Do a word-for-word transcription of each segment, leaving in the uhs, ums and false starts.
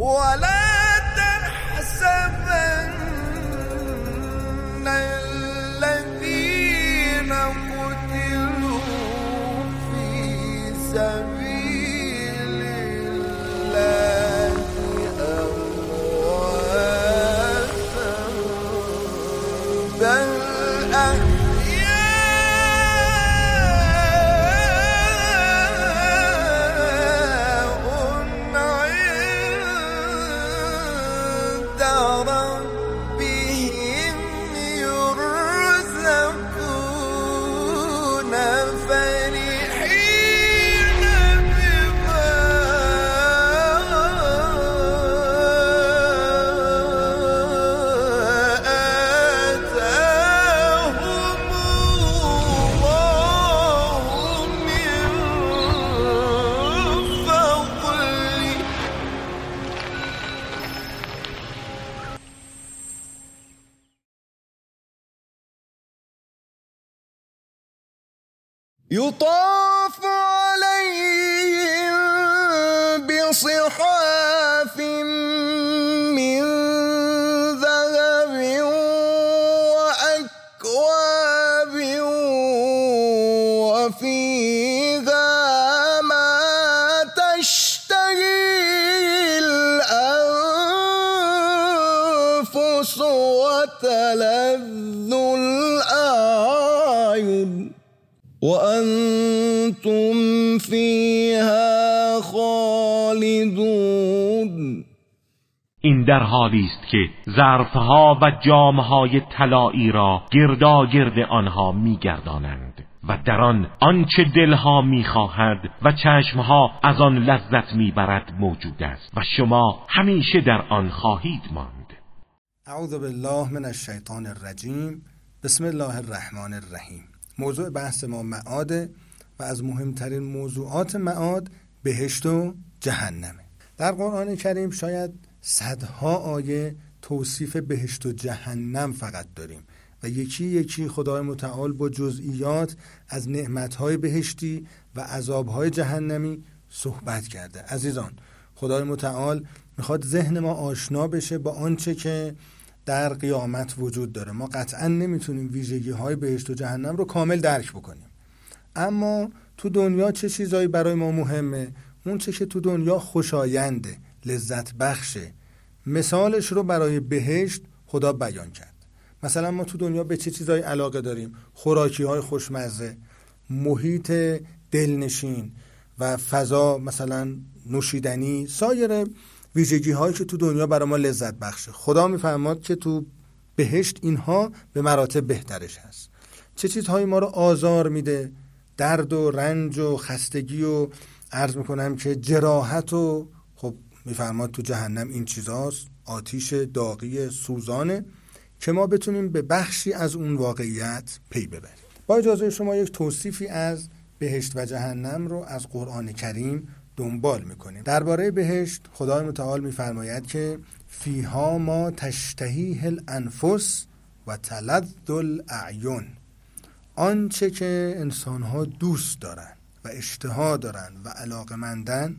ولا تحسبن الذين قتلوا في سبيل الله أمواتا بل يطاف عليهم بصحاف من ذهب وأكواب وفيها ما تشتهي الأنفس وتلذ الأعين وأنتم فيها خالدون. این در حالی است که ظرفها و جامهای طلایی را گرداگرد آنها می‌گردانند و در آن آنچه دلها می‌خواهد و چشمها از آن لذت می‌برد موجود است و شما همیشه در آن خواهید ماند. اعوذ بالله من الشیطان الرجیم. بسم الله الرحمن الرحیم. موضوع بحث ما معاده و از مهمترین موضوعات معاد بهشت و جهنمه. در قرآن کریم شاید صدها آیه توصیف بهشت و جهنم فقط داریم و یکی یکی خدای متعال با جزئیات از نعمتهای بهشتی و عذابهای جهنمی صحبت کرده. عزیزان، خدای متعال میخواد ذهن ما آشنا بشه با آنچه که در قیامت وجود داره. ما قطعا نمیتونیم ویژگی های بهشت و جهنم رو کامل درک بکنیم، اما تو دنیا چه چیزایی برای ما مهمه؟ اون چه که تو دنیا خوشاینده، لذت بخشه. مثالش رو برای بهشت خدا بیان کرد. مثلا ما تو دنیا به چه چیزایی علاقه داریم؟ خوراکی های خوشمزه، محیط دلنشین و فضا، مثلا نوشیدنی، سایر ویژگی هایی که تو دنیا برای ما لذت بخشه. خدا میفرماد که تو بهشت اینها به مراتب بهترش هست. چه چیزهایی ما رو آزار میده؟ درد و رنج و خستگی و عرض میکنم که جراحت و خب میفرماد تو جهنم این چیزاست، آتیش داغی سوزانه که ما بتونیم به بخشی از اون واقعیت پی ببریم. با اجازه شما یک توصیفی از بهشت و جهنم رو از قرآن کریم دنبال میکنیم. درباره بهشت خدای متعال میفرماید که فیها ما تشتهیه الانفس و تلذ الاعین، آنچه که انسانها دوست دارن و اشتها دارن و علاقمندن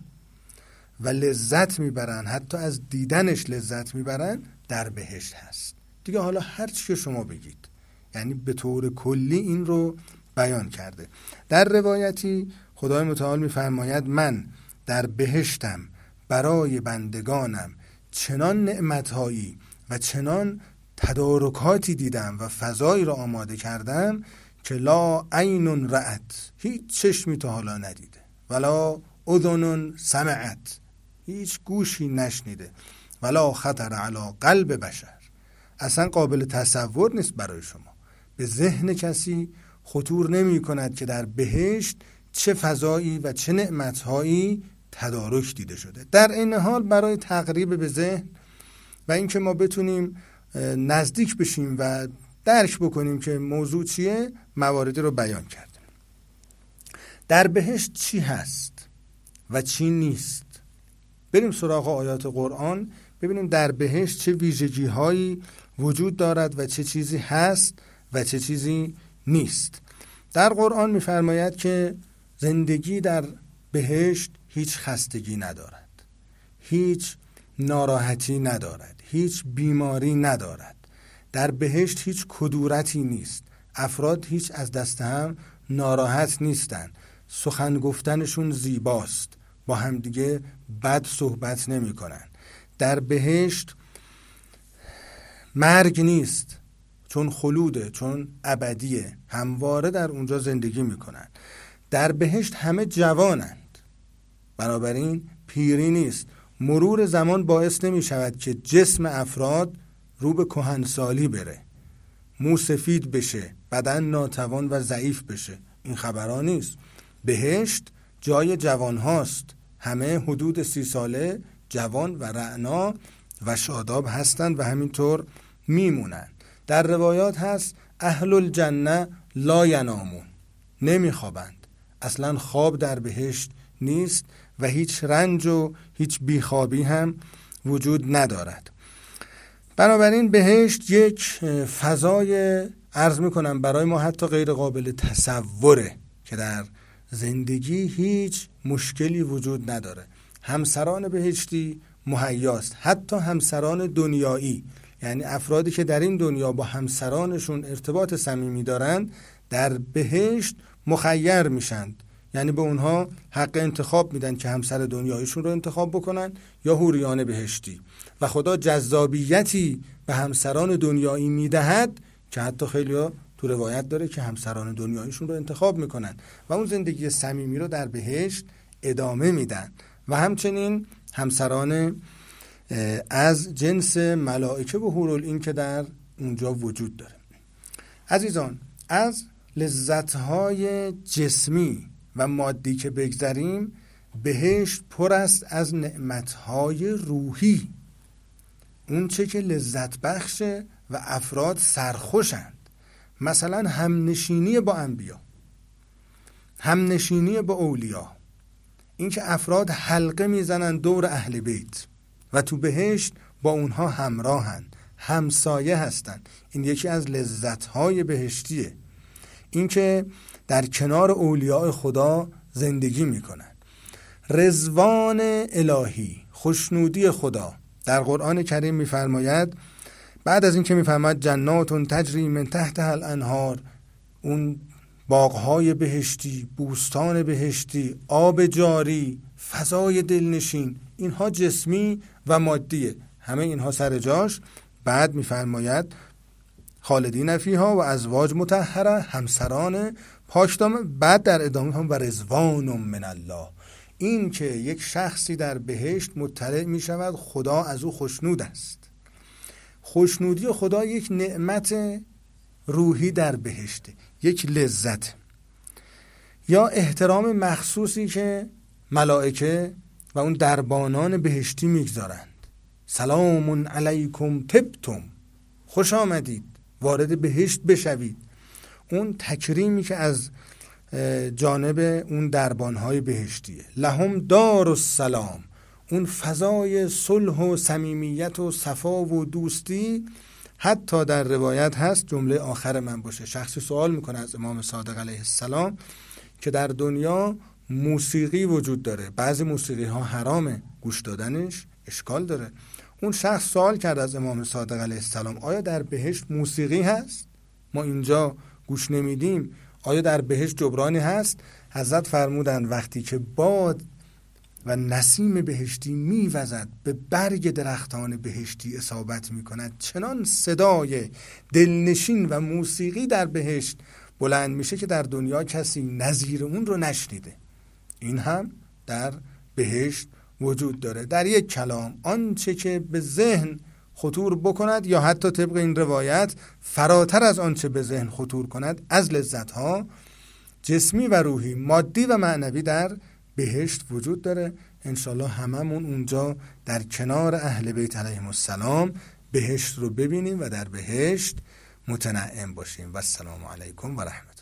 و لذت میبرن، حتی از دیدنش لذت میبرن، در بهشت هست. دیگه حالا هر چی که شما بگید، یعنی به طور کلی این رو بیان کرده. در روایتی خدای متعال میفرماید من در بهشتم برای بندگانم چنان نعمتهایی و چنان تدارکاتی دیدم و فضایی را آماده کردم که لا عین رأت، هیچ چشمی تا حالا ندیده، ولا اذن سمعت، هیچ گوشی نشنیده، ولا خطر علی قلب بشر، اصلا قابل تصور نیست برای شما، به ذهن کسی خطور نمی کند که در بهشت چه فضایی و چه نعمتهایی تدارک دیده شده. در این حال برای تقریب به ذهن و اینکه ما بتونیم نزدیک بشیم و درک بکنیم که موضوع چیه، مواردی رو بیان کردیم. در بهشت چی هست و چی نیست؟ بریم سراغ آیات قرآن ببینیم در بهشت چه ویژگی هایی وجود دارد و چه چیزی هست و چه چیزی نیست. در قرآن می‌فرماید که زندگی در بهشت هیچ خستگی ندارد، هیچ ناراحتی ندارد، هیچ بیماری ندارد. در بهشت هیچ کدورتی نیست، افراد هیچ از دست هم ناراحت نیستن، سخن گفتنشون زیباست، با همدیگه بد صحبت نمی کنن. در بهشت مرگ نیست، چون خلوده، چون ابدیه، همواره در اونجا زندگی میکنن. در بهشت همه جوانند، بنابراین پیری نیست. مرور زمان باعث نمی شود که جسم افراد رو به کهنسالی بره، مو سفید بشه، بدن ناتوان و ضعیف بشه. این خبرها نیست. بهشت جای جوان هاست، همه حدود سی ساله جوان و رعنا و شاداب هستند و همینطور میمونن. در روایات هست اهل الجنه لا ینامون، نمیخوابند. اصلا خواب در بهشت نیست و هیچ رنج و هیچ بیخوابی هم وجود ندارد. بنابراین بهشت یک فضای عرض میکنم برای ما حتی غیر قابل تصوره که در زندگی هیچ مشکلی وجود نداره. همسران بهشتی مهیاست، حتی همسران دنیایی، یعنی افرادی که در این دنیا با همسرانشون ارتباط صمیمی دارند در بهشت مخیر میشند، یعنی به اونها حق انتخاب میدن که همسر دنیایشون رو انتخاب بکنن یا حوریان بهشتی، و خدا جذابیتی به همسران دنیایی میدهد که حتی خیلی‌ها تو روایت داره که همسران دنیایشون رو انتخاب میکنن و اون زندگی صمیمی رو در بهشت ادامه میدن. و همچنین همسران از جنس ملائکه و حورالعین که در اونجا وجود داره. عزیزان، از لذت‌های جسمی و مادی که بگذریم، بهشت پر است از نعمت‌های روحی، اون چه که لذت بخشه و افراد سرخوشند. مثلا همنشینی با انبیا، همنشینی با اولیا، اینکه افراد حلقه میزنن دور اهل بیت و تو بهشت با اونها همراهند، همسایه هستند. این یکی از لذت‌های بهشتیه، اینکه در کنار اولیاء خدا زندگی میکنن. رضوان الهی، خوشنودی خدا. در قرآن کریم میفرماید، بعد از این که میفرماید جنات تجری من تحتها الانهار، اون باغهای بهشتی، بوستان بهشتی، آب جاری، فضای دلنشین، اینها جسمی و مادیه، همه اینها سر جاش. بعد میفرماید خالدین فیها و ازواج مطهره، همسران پاکدامن. بعد در ادامه هم و رضوان من الله، این که یک شخصی در بهشت مطلع می شود خدا از او خوشنود است. خوشنودی خدا یک نعمت روحی در بهشته، یک لذت. یا احترام مخصوصی که ملائکه و اون دربانان بهشتی میگذارند، سلام علیکم طبتم، خوش آمدید، وارد بهشت بشوید. اون تکریمی که از جانب اون دربانهای بهشتیه. لهم دار السلام، اون فضای صلح و صمیمیت و صفا و دوستی. حتی در روایت هست، جمله آخر من باشه، شخصی سوال میکنه از امام صادق علیه السلام که در دنیا موسیقی وجود داره، بعضی موسیقی ها حرامه، گوش دادنش اشکال داره. اون شخص سوال کرد از امام صادق علیه السلام آیا در بهشت موسیقی هست؟ ما اینجا گوش نمیدیم، آیا در بهشت جبرانی هست؟ حضرت فرمودند وقتی که باد و نسیم بهشتی میوزد به برگ درختان بهشتی اصابت میکند، چنان صدای دلنشین و موسیقی در بهشت بلند میشه که در دنیا کسی نظیر اون رو نشنیده. این هم در بهشت وجود داره. در یک کلام آنچه که به ذهن خطور بکند یا حتی طبق این روایت فراتر از آنچه به ذهن خطور کند از لذت‌ها جسمی و روحی، مادی و معنوی در بهشت وجود داره. انشالله هممون اونجا در کنار اهل بیت علیهم السلام بهشت رو ببینیم و در بهشت متنعم باشیم. و السلام علیکم و رحمت